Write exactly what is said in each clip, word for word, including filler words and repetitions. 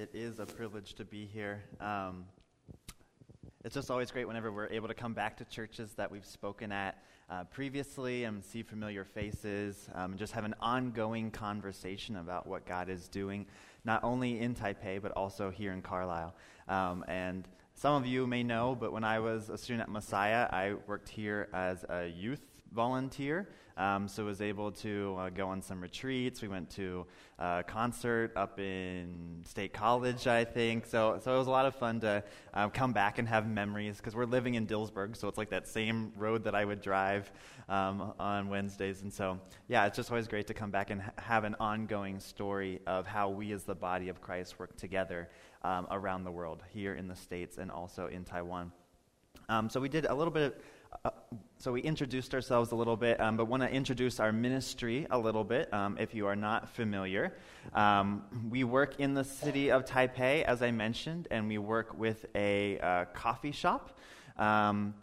It is a privilege to be here. Um, it's just always great whenever we're able to come back to churches that we've spoken at uh, previously and see familiar faces, um, and just have an ongoing conversation about what God is doing, not only in Taipei, but also here in Carlisle. Um, and some of you may know, but when I was a student at Messiah, I worked here as a youth volunteer, um, so was able to uh, go on some retreats. We went to a concert up in State College, I think, so so it was a lot of fun to uh, come back and have memories, because we're living in Dillsburg, so it's like that same road that I would drive um, on Wednesdays, and so yeah, it's just always great to come back and ha- have an ongoing story of how we as the body of Christ work together um, around the world, here in the States and also in Taiwan. Um, so we did a little bit of Uh, so we introduced ourselves a little bit, um, but want to introduce our ministry a little bit, um, if you are not familiar. Um, we work in the city of Taipei, as I mentioned, and we work with a uh, coffee shop um,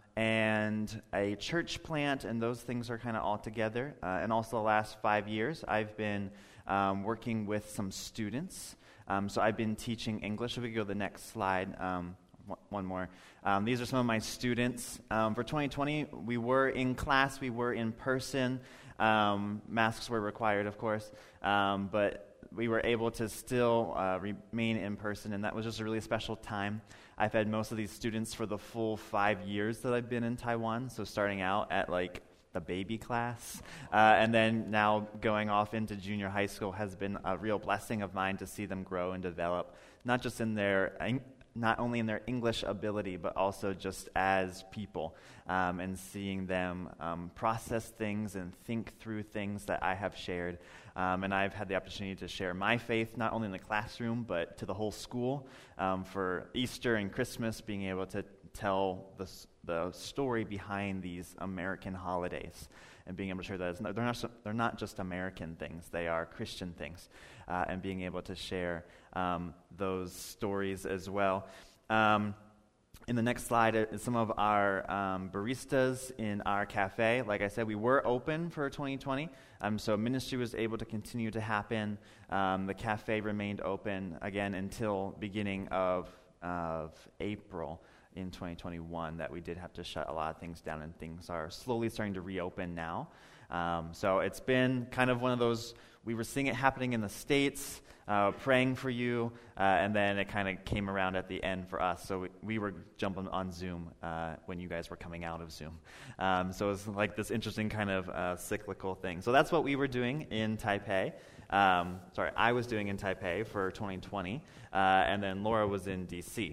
and a church plant, and those things are kind of all together. Uh, and also the last five years, I've been um, working with some students. Um, so I've been teaching English. If we go to the next slide, um, one more. Um, these are some of my students. Um, for twenty twenty, we were in class, we were in person. Um, masks were required, of course, um, but we were able to still uh, remain in person, and that was just a really special time. I've had most of these students for the full five years that I've been in Taiwan, so starting out at like the baby class, uh, and then now going off into junior high school has been a real blessing of mine to see them grow and develop, not just in their not only in their English ability, but also just as people, um, and seeing them um, process things and think through things that I have shared. Um, and I've had the opportunity to share my faith, not only in the classroom, but to the whole school. Um, for Easter and Christmas, being able to tell the, the story behind these American holidays, and being able to share that it's not, they're, not, they're not just American things, they are Christian things, uh, and being able to share um, those stories as well. Um, in the next slide is some of our um, baristas in our cafe. Like I said, we were open for twenty twenty, um, so ministry was able to continue to happen. Um, the cafe remained open, again, until beginning of, of April. In twenty twenty-one, that we did have to shut a lot of things down, and things are slowly starting to reopen now. Um, so it's been kind of one of those, we were seeing it happening in the States, uh, praying for you, uh, and then it kind of came around at the end for us. So we, we were jumping on Zoom uh, when you guys were coming out of Zoom. Um, so it was like this interesting kind of uh, cyclical thing. So that's what we were doing in Taipei. Um, sorry, I was doing in Taipei for twenty twenty, uh, and then Laura was in D C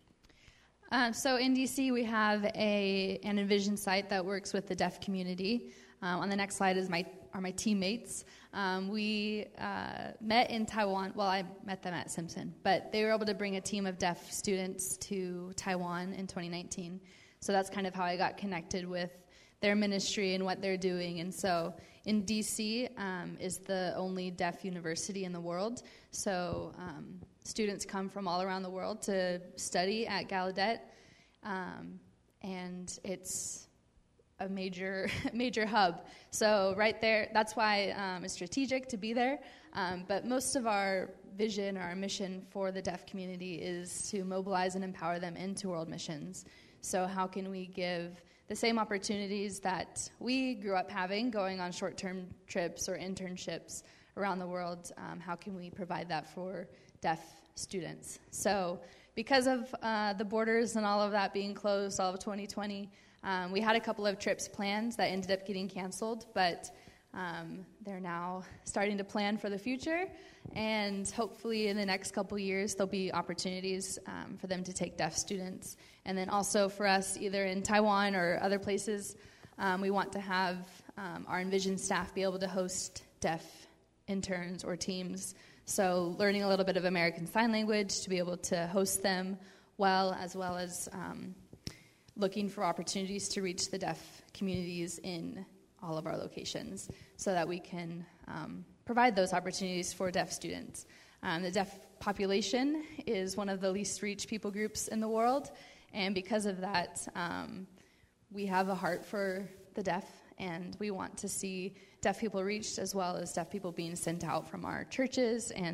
Uh, so in D C, we have a an Envision site that works with the deaf community. Um, on the next slide is my are my teammates. Um, we uh, met in Taiwan. Well, I met them at Simpson, but they were able to bring a team of deaf students to Taiwan in twenty nineteen. So that's kind of how I got connected with their ministry and what they're doing. And so in D C um, is the only deaf university in the world. So um, students come from all around the world to study at Gallaudet, um, and it's a major major hub. So right there, that's why um, it's strategic to be there. Um, but most of our vision or our mission for the deaf community is to mobilize and empower them into world missions. So how can we give the same opportunities that we grew up having, going on short-term trips or internships around the world, um, how can we provide that for deaf students? So because of uh, the borders and all of that being closed all of twenty twenty, um, we had a couple of trips planned that ended up getting canceled, but um, they're now starting to plan for the future, and hopefully in the next couple years there'll be opportunities um, for them to take deaf students. And then also for us, either in Taiwan or other places, um, we want to have um, our Envision staff be able to host deaf interns or teams. So learning a little bit of American Sign Language to be able to host them well, as well as um, looking for opportunities to reach the deaf communities in all of our locations so that we can um, provide those opportunities for deaf students. Um, the deaf population is one of the least reached people groups in the world, and because of that, um, we have a heart for the deaf, and we want to see deaf people reached as well as deaf people being sent out from our churches and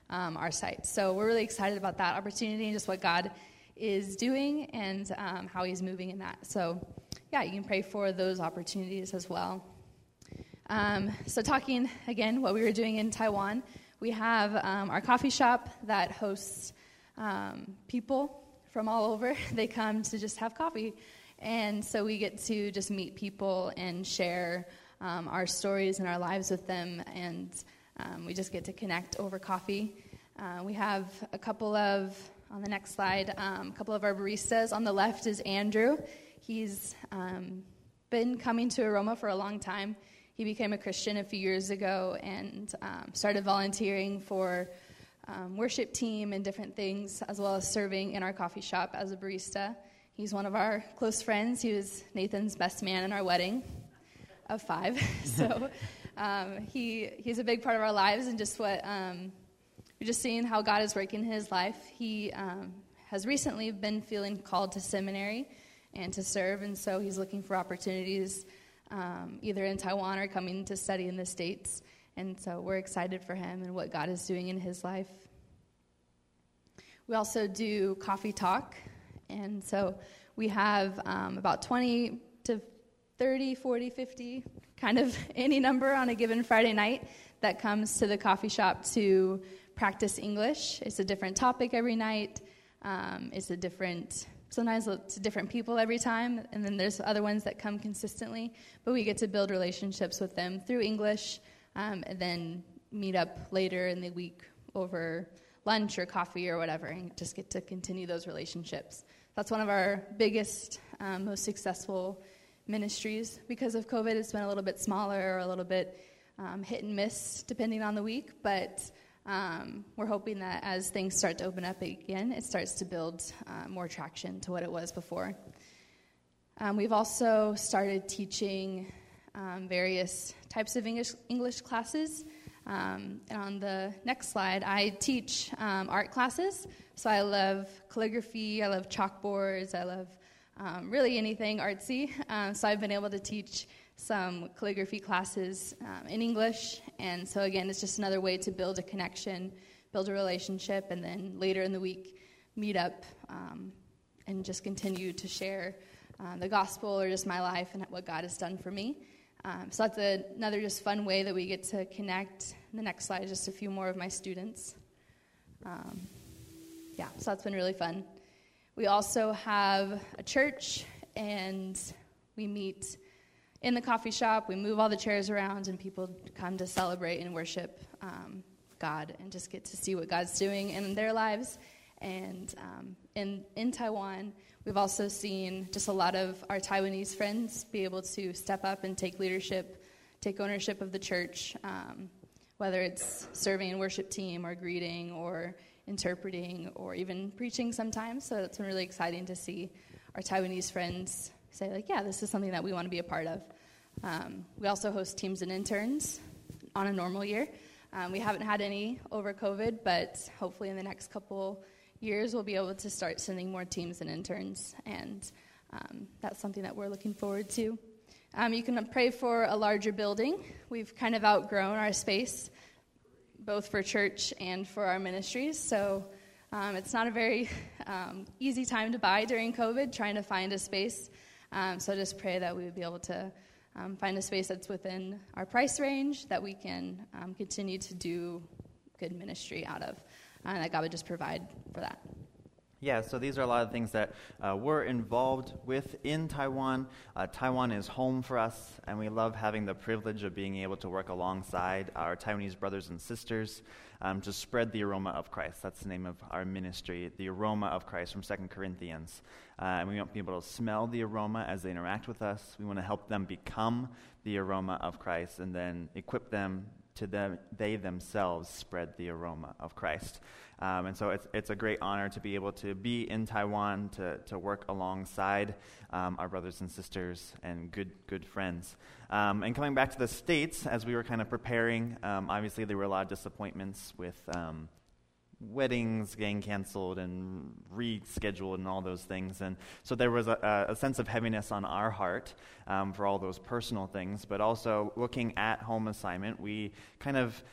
um, our site. So we're really excited about that opportunity and just what God is doing and um, how he's moving in that. So yeah, you can pray for those opportunities as well. Um, so talking again, what we were doing in Taiwan, we have um, our coffee shop that hosts um, people from all over. They come to just have coffee. And so we get to just meet people and share um, our stories and our lives with them. And um, we just get to connect over coffee. Uh, we have a couple of, on the next slide, um, a couple of our baristas. On the left is Andrew. He's um, been coming to Aroma for a long time. He became a Christian a few years ago and um, started volunteering for um, worship team and different things, as well as serving in our coffee shop as a barista. He's one of our close friends. He was Nathan's best man in our wedding of five. so um, he he's a big part of our lives, and just what um, we're just seeing how God is working in his life. He um, has recently been feeling called to seminary and to serve, and so he's looking for opportunities Um, either in Taiwan or coming to study in the States. And so we're excited for him and what God is doing in his life. We also do coffee talk. And so we have um, about twenty to thirty, forty, fifty, kind of any number on a given Friday night that comes to the coffee shop to practice English. It's a different topic every night. Um, it's a different... Sometimes it's different people every time, and then there's other ones that come consistently. But we get to build relationships with them through English, um, and then meet up later in the week over lunch or coffee or whatever, and just get to continue those relationships. That's one of our biggest, um, most successful ministries. Because of COVID, it's been a little bit smaller or a little bit um, hit and miss, depending on the week, but Um, we're hoping that as things start to open up again, it starts to build uh, more traction to what it was before. Um, we've also started teaching um, various types of English, English classes. Um, and on the next slide, I teach um, art classes. So I love calligraphy, I love chalkboards, I love um, really anything artsy. Um, so I've been able to teach some calligraphy classes um, in English, and so again, it's just another way to build a connection, build a relationship, and then later in the week, meet up um, and just continue to share uh, the gospel or just my life and what God has done for me. Um, so that's a, another just fun way that we get to connect. The next slide is just a few more of my students. Um, yeah, so that's been really fun. We also have a church, and we meet in the coffee shop. We move all the chairs around, and people come to celebrate and worship um, God and just get to see what God's doing in their lives. And um, in, in Taiwan, we've also seen just a lot of our Taiwanese friends be able to step up and take leadership, take ownership of the church, um, whether it's serving in worship team or greeting or interpreting or even preaching sometimes. So it's been really exciting to see our Taiwanese friends say, like, yeah, this is something that we want to be a part of. Um, we also host teams and interns on a normal year. Um, we haven't had any over COVID, but hopefully in the next couple years we'll be able to start sending more teams and interns, and um, that's something that we're looking forward to. Um, you can pray for a larger building. We've kind of outgrown our space, both for church and for our ministries, so um, it's not a very um, easy time to buy during COVID, trying to find a space. Um, so just pray that we would be able to um, find a space that's within our price range, that we can um, continue to do good ministry out of, uh, and that God would just provide for that. Yeah, so these are a lot of things that uh, we're involved with in Taiwan. Uh, Taiwan is home for us, and we love having the privilege of being able to work alongside our Taiwanese brothers and sisters um, to spread the aroma of Christ. That's the name of our ministry, the aroma of Christ from Second Corinthians. Uh, and we want people to smell the aroma as they interact with us. We want to help them become the aroma of Christ and then equip them to them, they themselves spread the aroma of Christ. Um, and so it's it's a great honor to be able to be in Taiwan, to to work alongside um, our brothers and sisters and good good friends. Um, and coming back to the States, as we were kind of preparing, um, obviously there were a lot of disappointments with um, weddings getting canceled and rescheduled and all those things. And so there was a, a sense of heaviness on our heart um, for all those personal things, but also looking at home assignment, we kind of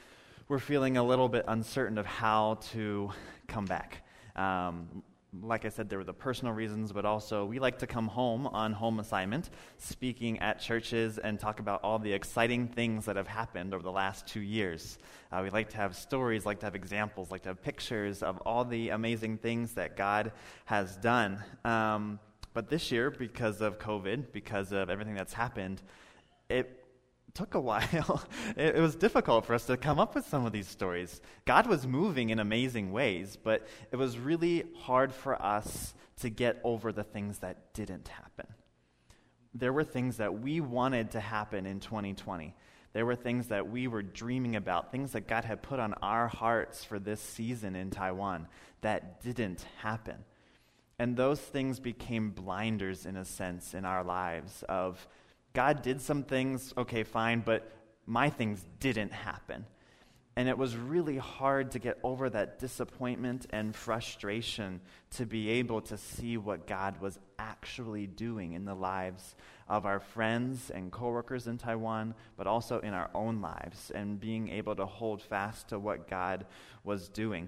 we're feeling a little bit uncertain of how to come back. Um, like I said, there were the personal reasons, but also we like to come home on home assignment, speaking at churches and talk about all the exciting things that have happened over the last two years. Uh, we like to have stories, like to have examples, like to have pictures of all the amazing things that God has done. Um, but this year, because of COVID, because of everything that's happened, it took a while. it, it was difficult for us to come up with some of these stories. God was moving in amazing ways, but it was really hard for us to get over the things that didn't happen. There were things that we wanted to happen in twenty twenty. There were things that we were dreaming about, things that God had put on our hearts for this season in Taiwan that didn't happen. And those things became blinders, in a sense, in our lives of, God did some things, okay, fine, but my things didn't happen. And it was really hard to get over that disappointment and frustration to be able to see what God was actually doing in the lives of our friends and coworkers in Taiwan, but also in our own lives, and being able to hold fast to what God was doing.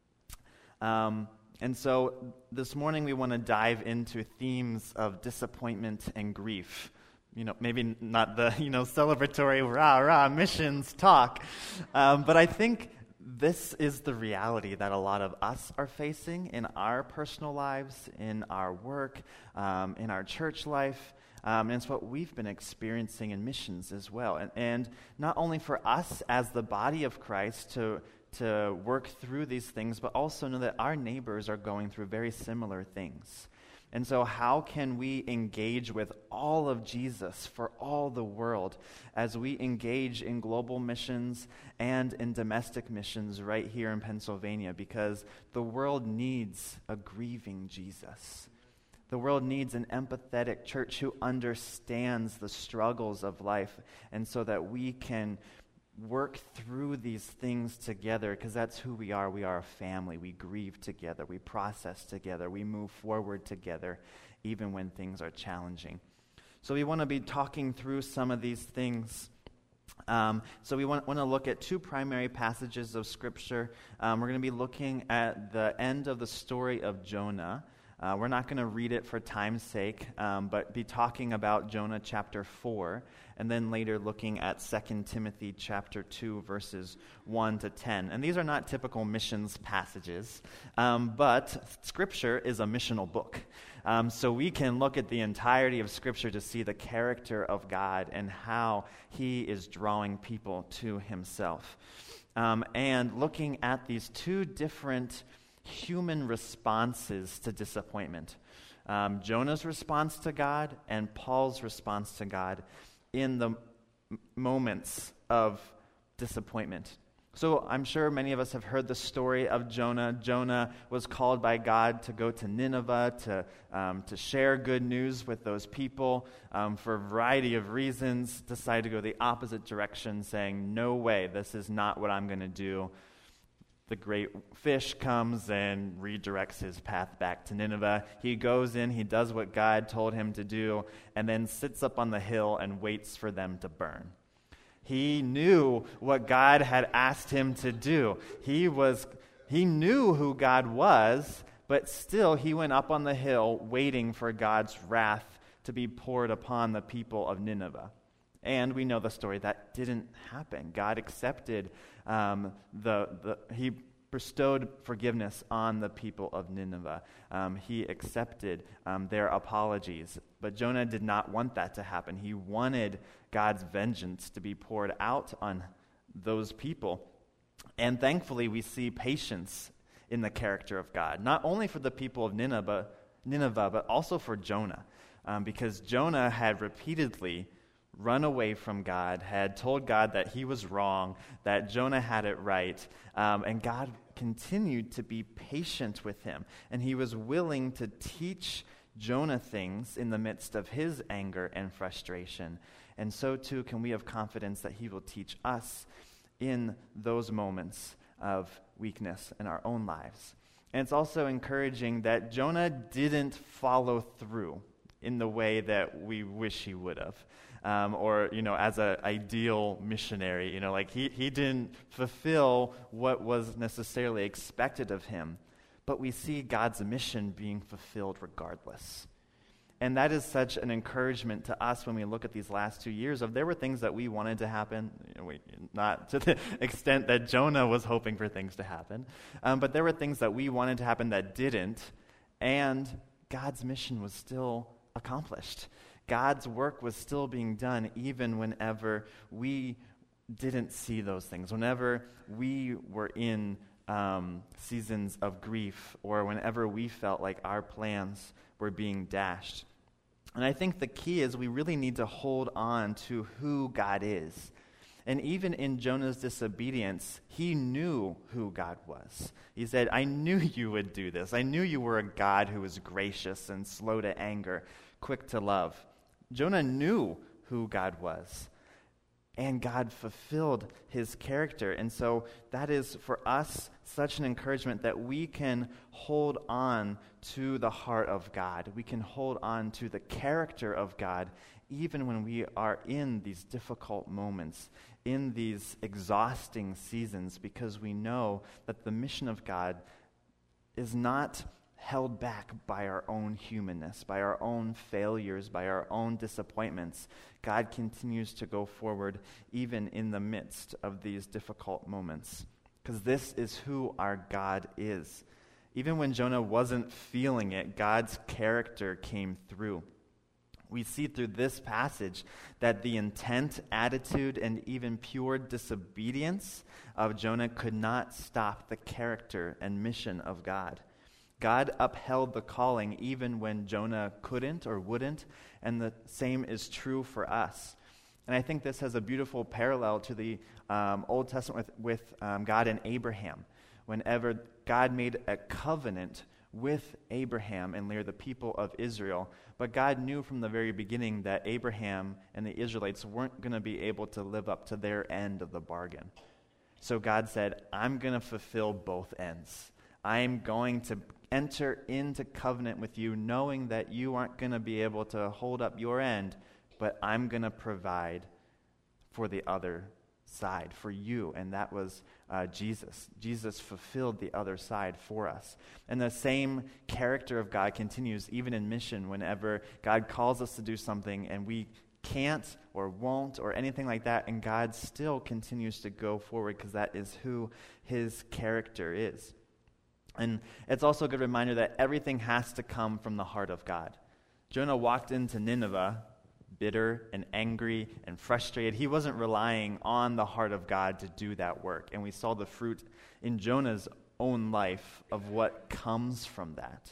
Um, and so this morning we want to dive into themes of disappointment and grief. You know, maybe not the, you know, celebratory, rah, rah, missions talk. Um, but I think this is the reality that a lot of us are facing in our personal lives, in our work, um, in our church life. Um, and it's what we've been experiencing in missions as well. And, and not only for us as the body of Christ to, to work through these things, but also know that our neighbors are going through very similar things. And so how can we engage with all of Jesus for all the world as we engage in global missions and in domestic missions right here in Pennsylvania? Because the world needs a grieving Jesus. The world needs an empathetic church who understands the struggles of life, and so that we can work through these things together, because that's who we are. We are a family. We grieve together. We process together. We move forward together, even when things are challenging. So we want to be talking through some of these things. Um, so we want, want to look at two primary passages of Scripture. Um, we're going to be looking at the end of the story of Jonah. Uh, we're not going to read it for time's sake, um, but be talking about Jonah chapter four, and then later looking at Second Timothy chapter two, verses one to ten. And these are not typical missions passages, um, but Scripture is a missional book. Um, so we can look at the entirety of Scripture to see the character of God and how He is drawing people to Himself. Um, and looking at these two different human responses to disappointment. Um, Jonah's response to God and Paul's response to God in the m- moments of disappointment. So I'm sure many of us have heard the story of Jonah. Jonah was called by God to go to Nineveh to, um, to share good news with those people. Um, for a variety of reasons, decided to go the opposite direction, saying, no way, this is not what I'm going to do. The great fish comes and redirects his path back to Nineveh. He goes in, he does what God told him to do, and then sits up on the hill and waits for them to burn. He knew what God had asked him to do. He was, he knew who God was, but still he went up on the hill waiting for God's wrath to be poured upon the people of Nineveh. And we know the story. That didn't happen. God accepted um, the, the, he bestowed forgiveness on the people of Nineveh. Um, he accepted um, their apologies. But Jonah did not want that to happen. He wanted God's vengeance to be poured out on those people. And thankfully, we see patience in the character of God, not only for the people of Nineveh, Nineveh but also for Jonah, um, because Jonah had repeatedly run away from God, had told God that he was wrong, that Jonah had it right, um, and God continued to be patient with him. And he was willing to teach Jonah things in the midst of his anger and frustration. And so too can we have confidence that he will teach us in those moments of weakness in our own lives. And it's also encouraging that Jonah didn't follow through in the way that we wish he would have. um, or, you know, as an ideal missionary. You know, like he, he didn't fulfill what was necessarily expected of him. But we see God's mission being fulfilled regardless. And that is such an encouragement to us when we look at these last two years of there were things that we wanted to happen, you know, we, not to the extent that Jonah was hoping for things to happen, um, but there were things that we wanted to happen that didn't, and God's mission was still accomplished. God's work was still being done even whenever we didn't see those things, whenever we were in Um, seasons of grief, or whenever we felt like our plans were being dashed. And I think the key is we really need to hold on to who God is. And even in Jonah's disobedience, he knew who God was. He said, I knew you would do this. I knew you were a God who was gracious and slow to anger, quick to love. Jonah knew who God was. And God fulfilled his character. And so that is, for us, such an encouragement that we can hold on to the heart of God. We can hold on to the character of God even when we are in these difficult moments, in these exhausting seasons, because we know that the mission of God is not held back by our own humanness, by our own failures, by our own disappointments. God continues to go forward even in the midst of these difficult moments, because this is who our God is. Even when Jonah wasn't feeling it, God's character came through. We see through this passage that the intent, attitude, and even pure disobedience of Jonah could not stop the character and mission of God. God upheld the calling even when Jonah couldn't or wouldn't, and the same is true for us. And I think this has a beautiful parallel to the um, Old Testament with, with um, God and Abraham. Whenever God made a covenant with Abraham and Leah, the people of Israel, but God knew from the very beginning that Abraham and the Israelites weren't going to be able to live up to their end of the bargain. So God said, I'm going to fulfill both ends. I'm going to enter into covenant with you knowing that you aren't going to be able to hold up your end, but I'm going to provide for the other side, for you. And that was uh, Jesus. Jesus fulfilled the other side for us. And the same character of God continues even in mission whenever God calls us to do something and we can't or won't or anything like that, and God still continues to go forward because that is who his character is. And it's also a good reminder that everything has to come from the heart of God. Jonah walked into Nineveh bitter and angry and frustrated. He wasn't relying on the heart of God to do that work. And we saw the fruit in Jonah's own life of what comes from that.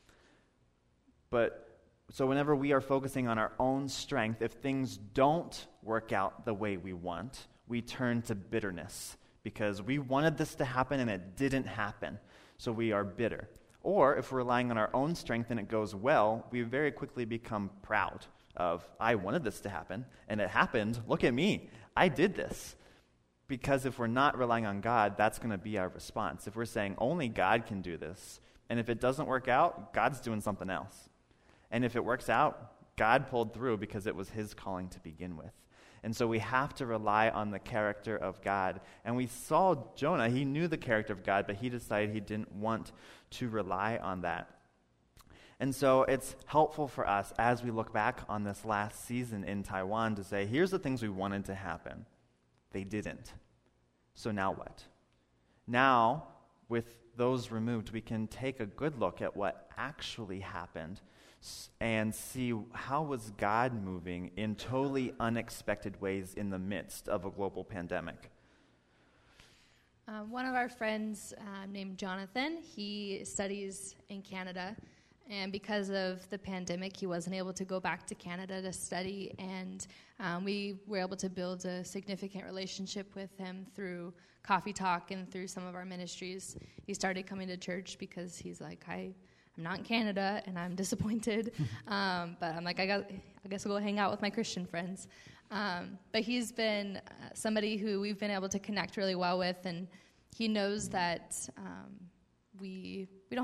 But so whenever we are focusing on our own strength, if things don't work out the way we want, we turn to bitterness because we wanted this to happen and it didn't happen. So we are bitter. Or if we're relying on our own strength and it goes well, we very quickly become proud of, I wanted this to happen, and it happened. Look at me. I did this. Because if we're not relying on God, that's going to be our response. If we're saying only God can do this, and if it doesn't work out, God's doing something else. And if it works out, God pulled through because it was his calling to begin with. And so we have to rely on the character of God. And we saw Jonah, he knew the character of God, but he decided he didn't want to rely on that. And so it's helpful for us as we look back on this last season in Taiwan to say, here's the things we wanted to happen. They didn't. So now what? Now, with those removed, we can take a good look at what actually happened and see how was God moving in totally unexpected ways in the midst of a global pandemic. Uh, one of our friends uh, named Jonathan, he studies in Canada, and because of the pandemic, he wasn't able to go back to Canada to study, and um, we were able to build a significant relationship with him through Coffee Talk and through some of our ministries. He started coming to church because he's like, I... I'm not in Canada, and I'm disappointed. um, but I'm like, I got, I guess I'll go hang out with my Christian friends. Um, but he's been uh, somebody who we've been able to connect really well with, and he knows that um, we we don't have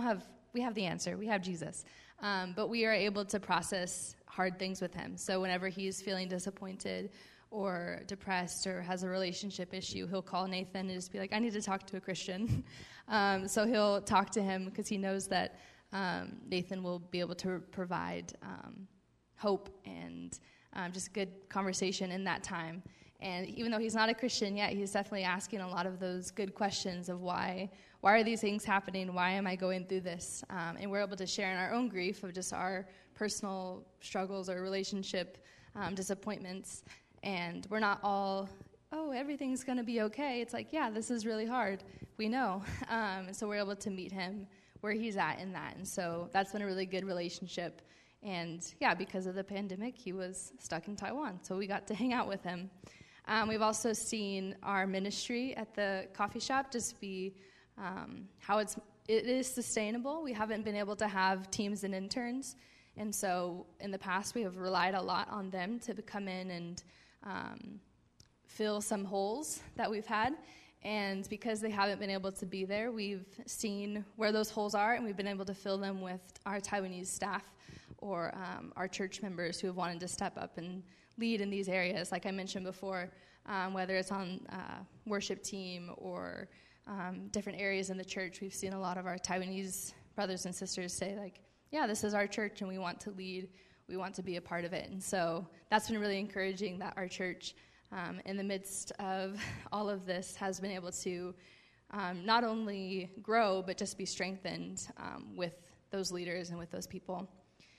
we have the answer. We have Jesus. Um, but we are able to process hard things with him. So whenever he's feeling disappointed or depressed or has a relationship issue, he'll call Nathan and just be like, I need to talk to a Christian. um, so he'll talk to him because he knows that um, Nathan will be able to provide um, hope and um, just good conversation in that time. And even though he's not a Christian yet, he's definitely asking a lot of those good questions of why why are these things happening? Why am I going through this? Um, and we're able to share in our own grief of just our personal struggles or relationship um, disappointments. And we're not all, oh, everything's going to be okay. It's like, yeah, this is really hard. We know. Um, and so we're able to meet him where he's at in that. And so that's been a really good relationship. And, yeah, because of the pandemic, he was stuck in Taiwan. So we got to hang out with him. Um, we've also seen our ministry at the coffee shop just be um, how it's it is sustainable. We haven't been able to have teams and interns. And so in the past, we have relied a lot on them to come in and um, fill some holes that we've had. And because they haven't been able to be there, we've seen where those holes are, and we've been able to fill them with our Taiwanese staff or um, our church members who have wanted to step up and lead in these areas, like I mentioned before, um, whether it's on uh, worship team or um, different areas in the church. We've seen a lot of our Taiwanese brothers and sisters say, like, yeah, this is our church, and we want to lead. We want to be a part of it. And so that's been really encouraging that our church, um, in the midst of all of this, has been able to um, not only grow, but just be strengthened um, with those leaders and with those people.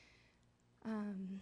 Um,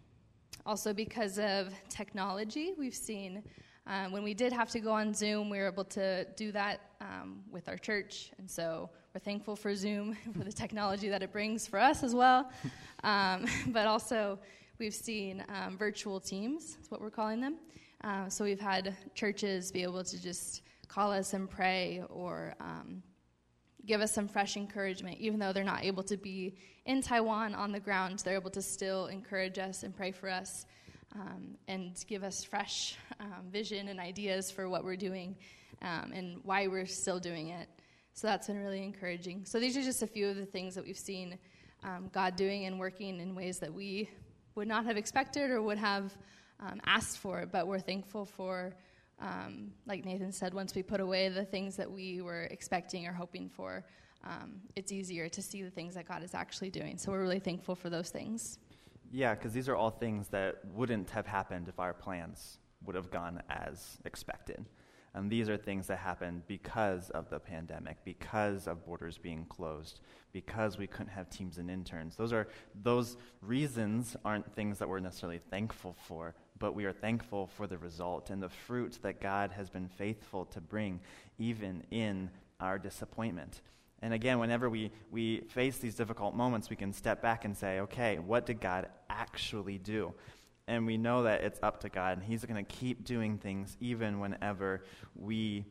also, because of technology, we've seen um, when we did have to go on Zoom, we were able to do that um, with our church. And so we're thankful for Zoom, for the technology that it brings for us as well. Um, but also, we've seen um, virtual teams, that's what we're calling them. Uh, so we've had churches be able to just call us and pray or um, give us some fresh encouragement. Even though they're not able to be in Taiwan on the ground, they're able to still encourage us and pray for us um, and give us fresh um, vision and ideas for what we're doing um, and why we're still doing it. So that's been really encouraging. So these are just a few of the things that we've seen um, God doing and working in ways that we would not have expected or would have um, asked for, but we're thankful for, um, like Nathan said, once we put away the things that we were expecting or hoping for, um, it's easier to see the things that God is actually doing. So we're really thankful for those things. Yeah, because these are all things that wouldn't have happened if our plans would have gone as expected. And these are things that happened because of the pandemic, because of borders being closed, because we couldn't have teams and interns. Those are those reasons aren't things that we're necessarily thankful for, but we are thankful for the result and the fruit that God has been faithful to bring, even in our disappointment. And again, whenever we, we face these difficult moments, we can step back and say, okay, what did God actually do? And we know that it's up to God, and he's going to keep doing things even whenever we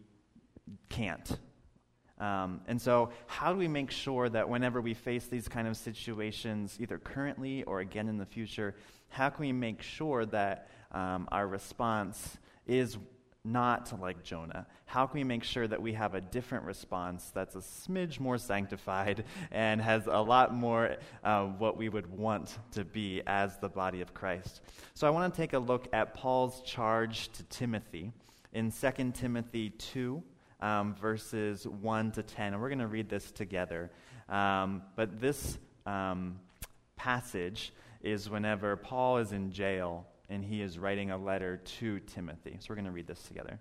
can't. Um, and so how do we make sure that whenever we face these kind of situations, either currently or again in the future, how can we make sure that um, our response is not like Jonah? How can we make sure that we have a different response that's a smidge more sanctified and has a lot more uh, what we would want to be as the body of Christ? So I want to take a look at Paul's charge to Timothy in Second Timothy two, um, verses one to ten. And we're going to read this together. Um, but this um, passage is whenever Paul is in jail and he is writing a letter to Timothy. So we're going to read this together.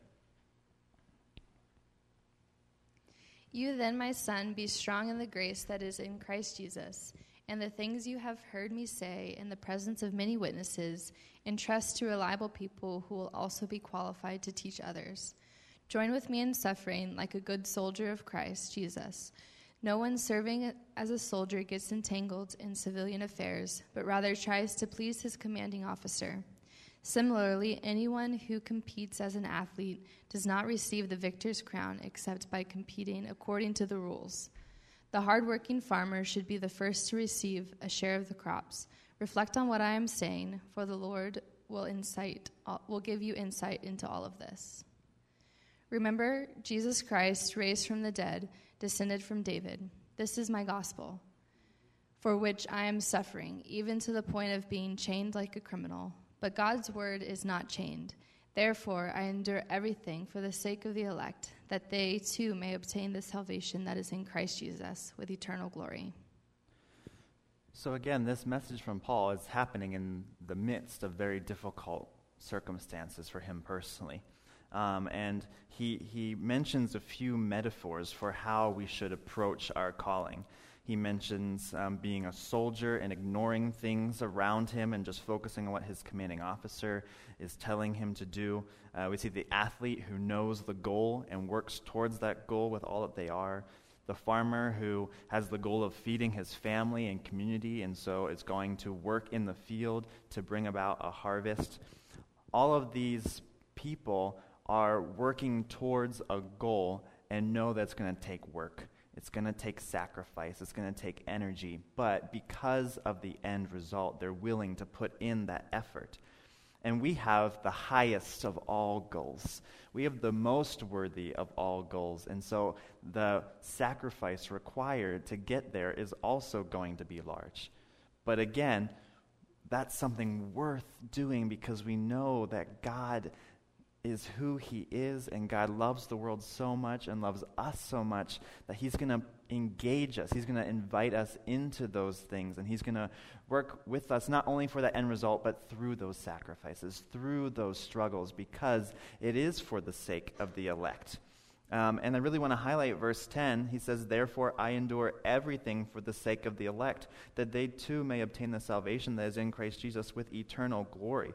You then, my son, be strong in the grace that is in Christ Jesus, and the things you have heard me say in the presence of many witnesses, entrust to reliable people who will also be qualified to teach others. Join with me in suffering like a good soldier of Christ Jesus. No one serving as a soldier gets entangled in civilian affairs, but rather tries to please his commanding officer. Similarly, anyone who competes as an athlete does not receive the victor's crown except by competing according to the rules. The hardworking farmer should be the first to receive a share of the crops. Reflect on what I am saying, for the Lord will insight will give you insight into all of this. Remember, Jesus Christ, raised from the dead, descended from David. This is my gospel. for which I am suffering, even to the point of being chained like a criminal. But God's word is not chained. Therefore, I endure everything for the sake of the elect, that they too may obtain the salvation that is in Christ Jesus with eternal glory. So again, this message from Paul is happening in the midst of very difficult circumstances for him personally. Um, and he, he mentions a few metaphors for how we should approach our calling. He mentions um, being a soldier and ignoring things around him and just focusing on what his commanding officer is telling him to do. Uh, we see the athlete who knows the goal and works towards that goal with all that they are. The farmer who has the goal of feeding his family and community, and so is going to work in the field to bring about a harvest. All of these people are working towards a goal and know that's going to take work. It's going to take sacrifice. It's going to take energy. But because of the end result, they're willing to put in that effort. And we have the highest of all goals. We have the most worthy of all goals. And so the sacrifice required to get there is also going to be large. But again, that's something worth doing because we know that God is who he is, and God loves the world so much and loves us so much that he's going to engage us. He's going to invite us into those things, and he's going to work with us not only for that end result, but through those sacrifices, through those struggles, because it is for the sake of the elect. Um, and I really want to highlight verse ten. He says, "Therefore I endure everything for the sake of the elect, that they too may obtain the salvation that is in Christ Jesus with eternal glory."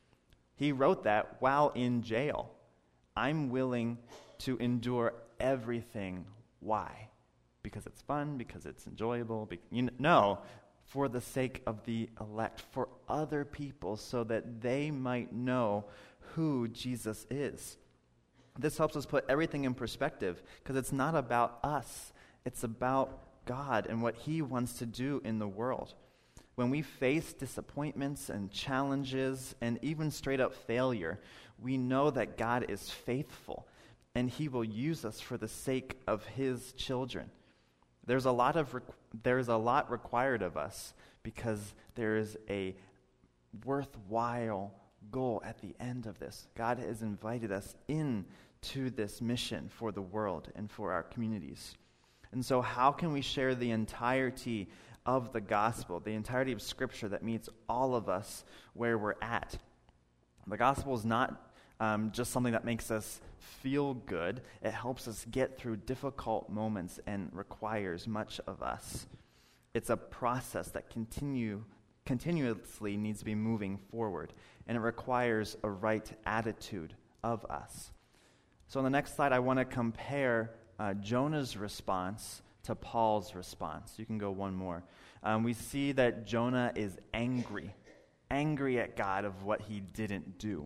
He wrote that while in jail. I'm willing to endure everything. Why? Because it's fun, because it's enjoyable. Be, you know, no, for the sake of the elect, for other people, so that they might know who Jesus is. This helps us put everything in perspective, because it's not about us. It's about God and what he wants to do in the world. When we face disappointments and challenges and even straight up failure, we know that God is faithful and he will use us for the sake of his children. There's a lot of requ- there's a lot required of us because there is a worthwhile goal at the end of this. God has invited us into this mission for the world and for our communities. And so how can we share the entirety of the gospel, the entirety of Scripture that meets all of us where we're at? The gospel is not um, just something that makes us feel good. It helps us get through difficult moments and requires much of us. It's a process that continue continuously needs to be moving forward, and it requires a right attitude of us. So on the next slide, I want to compare uh, Jonah's response to Paul's response. You can go one more. Um, we see that Jonah is angry, angry at God of what he didn't do.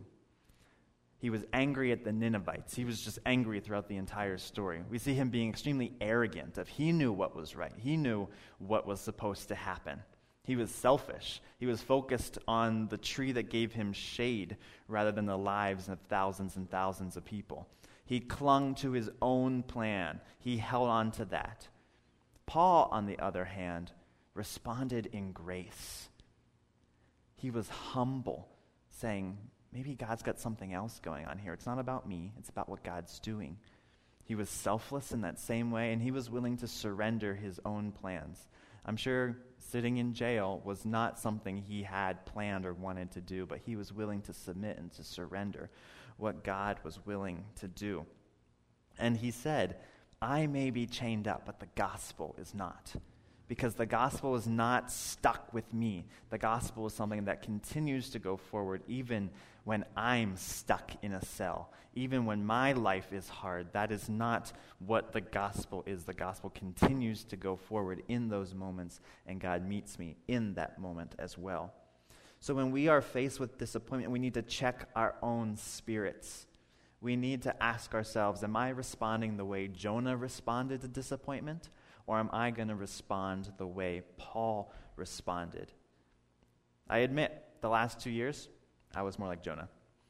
He was angry at the Ninevites. He was just angry throughout the entire story. We see him being extremely arrogant of he knew what was right. He knew what was supposed to happen. He was selfish. He was focused on the tree that gave him shade rather than the lives of thousands and thousands of people. He clung to his own plan. He held on to that. Paul, on the other hand, responded in grace. He was humble, saying, maybe God's got something else going on here. It's not about me. It's about what God's doing. He was selfless in that same way, and he was willing to surrender his own plans. I'm sure sitting in jail was not something he had planned or wanted to do, but he was willing to submit and to surrender what God was willing to do. And he said, I may be chained up, but the gospel is not. Because the gospel is not stuck with me. The gospel is something that continues to go forward even when I'm stuck in a cell. Even when my life is hard. That is not what the gospel is. The gospel continues to go forward in those moments, and God meets me in that moment as well. So when we are faced with disappointment, we need to check our own spirits. We need to ask ourselves, am I responding the way Jonah responded to disappointment? Or am I going to respond the way Paul responded? I admit, the last two years, I was more like Jonah.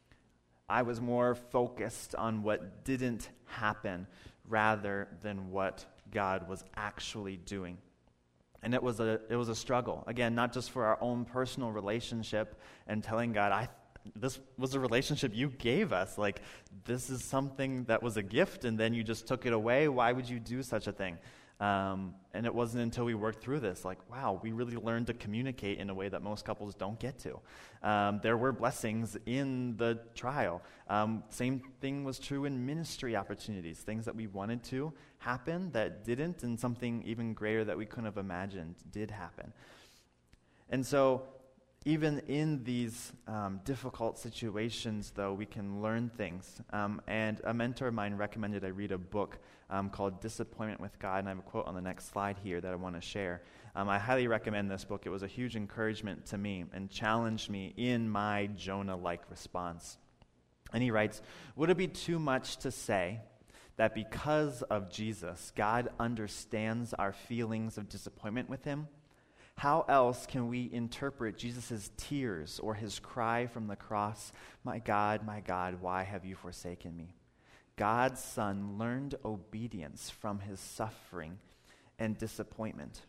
I was more focused on what didn't happen rather than what God was actually doing. And it was a it was a struggle. Again, not just for our own personal relationship and telling God, I this was a relationship you gave us. Like, this is something that was a gift, and then you just took it away. Why would you do such a thing? Um, and it wasn't until we worked through this, like, wow, we really learned to communicate in a way that most couples don't get to. Um, there were blessings in the trial. Um, same thing was true in ministry opportunities, things that we wanted to happen that didn't, and something even greater that we couldn't have imagined did happen. And so even in these um, difficult situations, though, we can learn things. Um, and a mentor of mine recommended I read a book um, called Disappointment with God, and I have a quote on the next slide here that I want to share. Um, I highly recommend this book. It was a huge encouragement to me and challenged me in my Jonah-like response. And he writes, "Would it be too much to say that because of Jesus, God understands our feelings of disappointment with him? How else can we interpret Jesus' tears or his cry from the cross, 'My God, my God, why have you forsaken me?' God's Son learned obedience from his suffering and disappointment."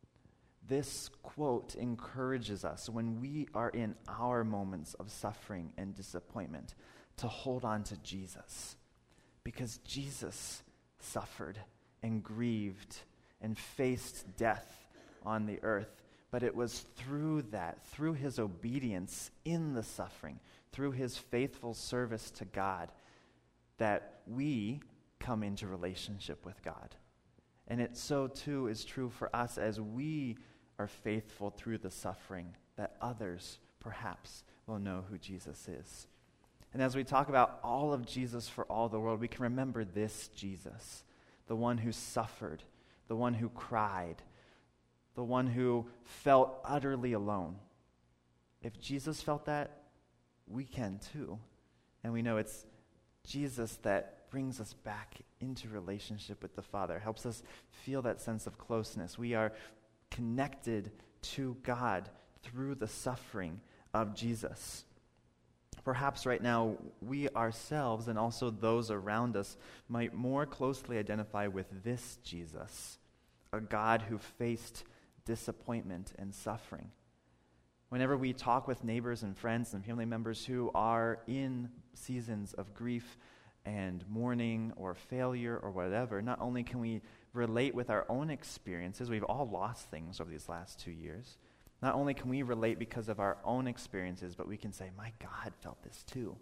This quote encourages us when we are in our moments of suffering and disappointment to hold on to Jesus, because Jesus suffered and grieved and faced death on the earth, but it was through that, through his obedience in the suffering, through his faithful service to God, that we come into relationship with God. And it so too is true for us as we are faithful through the suffering, that others perhaps will know who Jesus is. And as we talk about all of Jesus for all the world, we can remember this Jesus, the one who suffered, the one who cried, the one who felt utterly alone. If Jesus felt that, we can too. And we know it's Jesus that brings us back into relationship with the Father, helps us feel that sense of closeness. We are connected to God through the suffering of Jesus. Perhaps right now, we ourselves and also those around us might more closely identify with this Jesus, a God who faced disappointment and suffering. Whenever we talk with neighbors and friends and family members who are in seasons of grief and mourning or failure or whatever, not only can we relate with our own experiences, we've all lost things over these last two years. Not only can we relate because of our own experiences, but we can say, my God felt this too.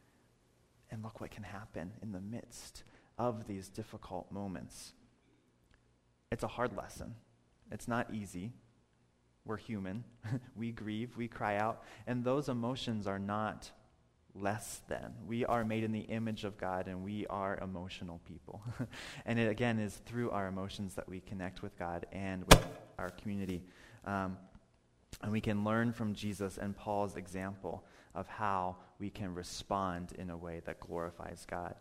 And look what can happen in the midst of these difficult moments. It's a hard lesson. It's not easy. We're human. We grieve, we cry out, and those emotions are not less than. We are made in the image of God, and we are emotional people. And it, again, is through our emotions that we connect with God and with our community. Um, and we can learn from Jesus and Paul's example of how we can respond in a way that glorifies God.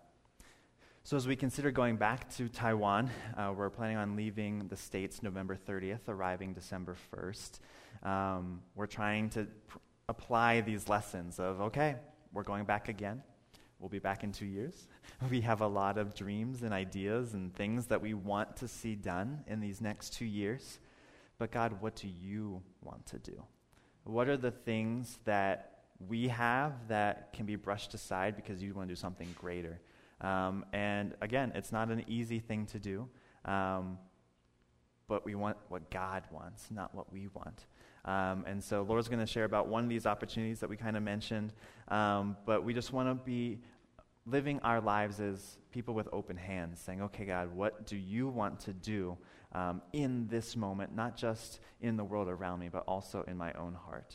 So as we consider going back to Taiwan, uh, we're planning on leaving the States November thirtieth, arriving December first. Um, we're trying to pr- apply these lessons of, okay, we're going back again. We'll be back in two years. We have a lot of dreams and ideas and things that we want to see done in these next two years. But God, what do you want to do? What are the things that we have that can be brushed aside because you want to do something greater? Um, and again, it's not an easy thing to do, um, but we want what God wants, not what we want. Um, and so Laura's going to share about one of these opportunities that we kind of mentioned, um, but we just want to be living our lives as people with open hands, saying, okay, God, what do you want to do um, in this moment, not just in the world around me, but also in my own heart?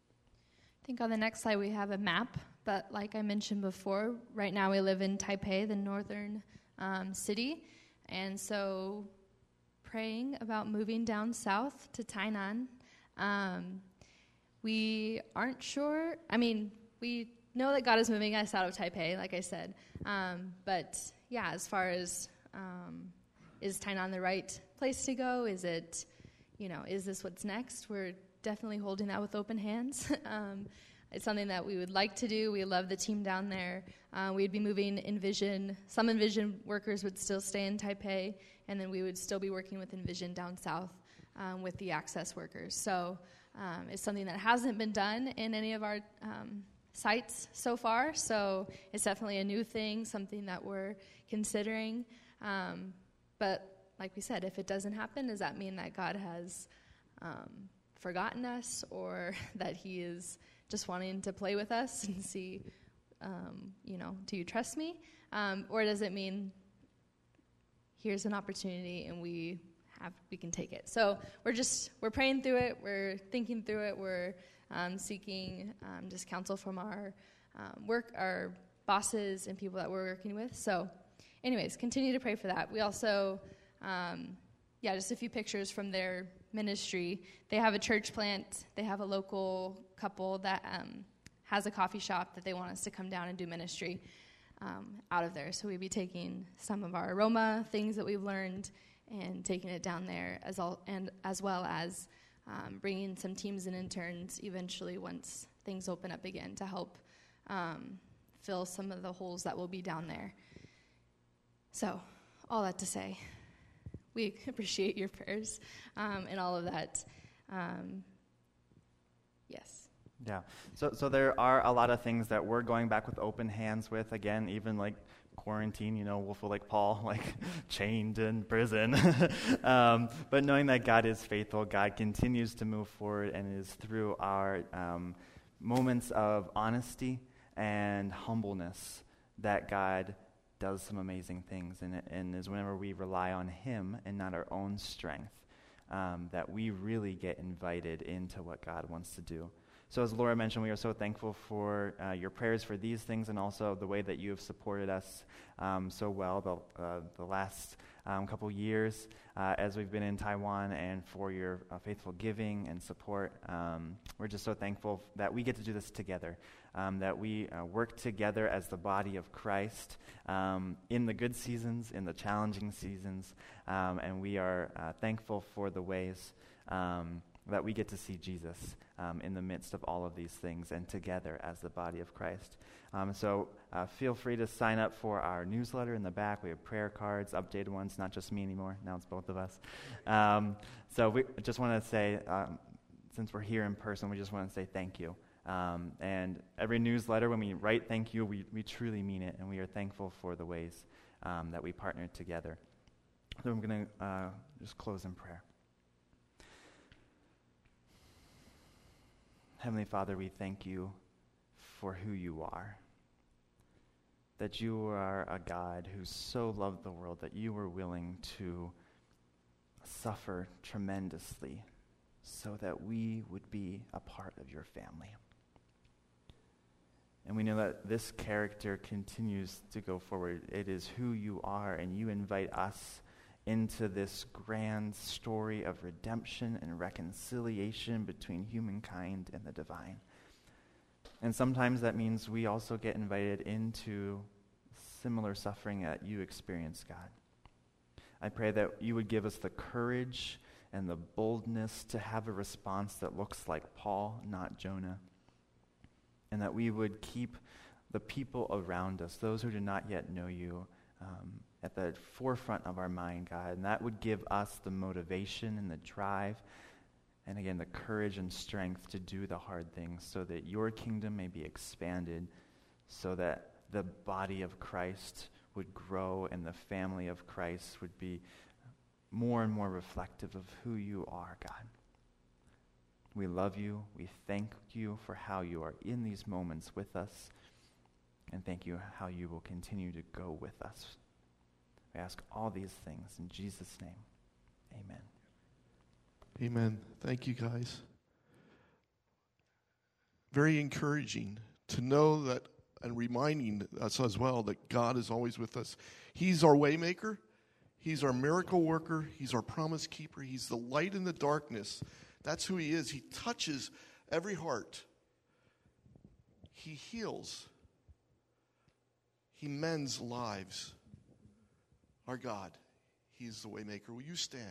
I think on the next slide we have a map, but like I mentioned before, right now we live in Taipei, the northern um, city, and so praying about moving down south to Tainan. Um, we aren't sure, I mean, we know that God is moving us out of Taipei, like I said, um, but yeah, as far as um, is Tainan the right place to go? Is it, you know, is this what's next? We're definitely holding that with open hands. um, it's something that we would like to do. We love the team down there. Uh, we'd be moving Envision. Some Envision workers would still stay in Taipei, and then we would still be working with Envision down south. um, with the access workers. So um, it's something that hasn't been done in any of our um, sites so far. So it's definitely a new thing, something that we're considering. Um, but like we said, if it doesn't happen, does that mean that God has um, forgotten us, or that he is just wanting to play with us and see, um, you know, do you trust me? Um, or does it mean here's an opportunity and we have we can take it? So we're just, we're praying through it, we're thinking through it, we're um, seeking um, just counsel from our um, work, our bosses and people that we're working with. So anyways, continue to pray for that. We also, um, yeah, just a few pictures from their ministry. They have a church plant. They have a local couple that um, has a coffee shop that they want us to come down and do ministry um, out of there. So we'd be taking some of our aroma things that we've learned and taking it down there, as all, and as well as um, bringing some teams and interns eventually once things open up again to help um, fill some of the holes that will be down there. So all that to say, we appreciate your prayers um, and all of that. Um, yes. Yeah. So so there are a lot of things that we're going back with open hands with. Again, even like quarantine, you know, we'll feel like Paul, like chained in prison. um, but knowing that God is faithful, God continues to move forward, and it is through our um, moments of honesty and humbleness that God does some amazing things, and it, and is whenever we rely on him and not our own strength, um, that we really get invited into what God wants to do. So as Laura mentioned, we are so thankful for uh, your prayers for these things, and also the way that you have supported us um, so well the, uh, the last um, couple years uh, as we've been in Taiwan, and for your uh, faithful giving and support. Um, we're just so thankful that we get to do this together. Um, that we uh, work together as the body of Christ um, in the good seasons, in the challenging seasons, um, and we are uh, thankful for the ways um, that we get to see Jesus um, in the midst of all of these things, and together as the body of Christ. Um, so uh, feel free to sign up for our newsletter in the back. We have prayer cards, updated ones, not just me anymore, now it's both of us. Um, so we just want to say, um, since we're here in person, we just want to say thank you. Um, and every newsletter, when we write thank you, we, we truly mean it, and we are thankful for the ways um, that we partnered together. So I'm going to uh, just close in prayer. Heavenly Father, we thank you for who you are, that you are a God who so loved the world that you were willing to suffer tremendously so that we would be a part of your family. And we know that this character continues to go forward. It is who you are, and you invite us into this grand story of redemption and reconciliation between humankind and the divine. And sometimes that means we also get invited into similar suffering that you experienced, God. I pray that you would give us the courage and the boldness to have a response that looks like Paul, not Jonah. And that we would keep the people around us, those who do not yet know you, um, at the forefront of our mind, God. And that would give us the motivation and the drive, and again, the courage and strength to do the hard things, so that your kingdom may be expanded, so that the body of Christ would grow and the family of Christ would be more and more reflective of who you are, God. We love you. We thank you for how you are in these moments with us, and thank you how you will continue to go with us. We ask all these things in Jesus' name. Amen. Amen. Thank you, guys. Very encouraging to know that, and reminding us as well that God is always with us. He's our way maker. He's our miracle worker. He's our promise keeper. He's the light in the darkness. That's who he is. He touches every heart. He heals. He mends lives. Our God, he is the way maker. Will you stand?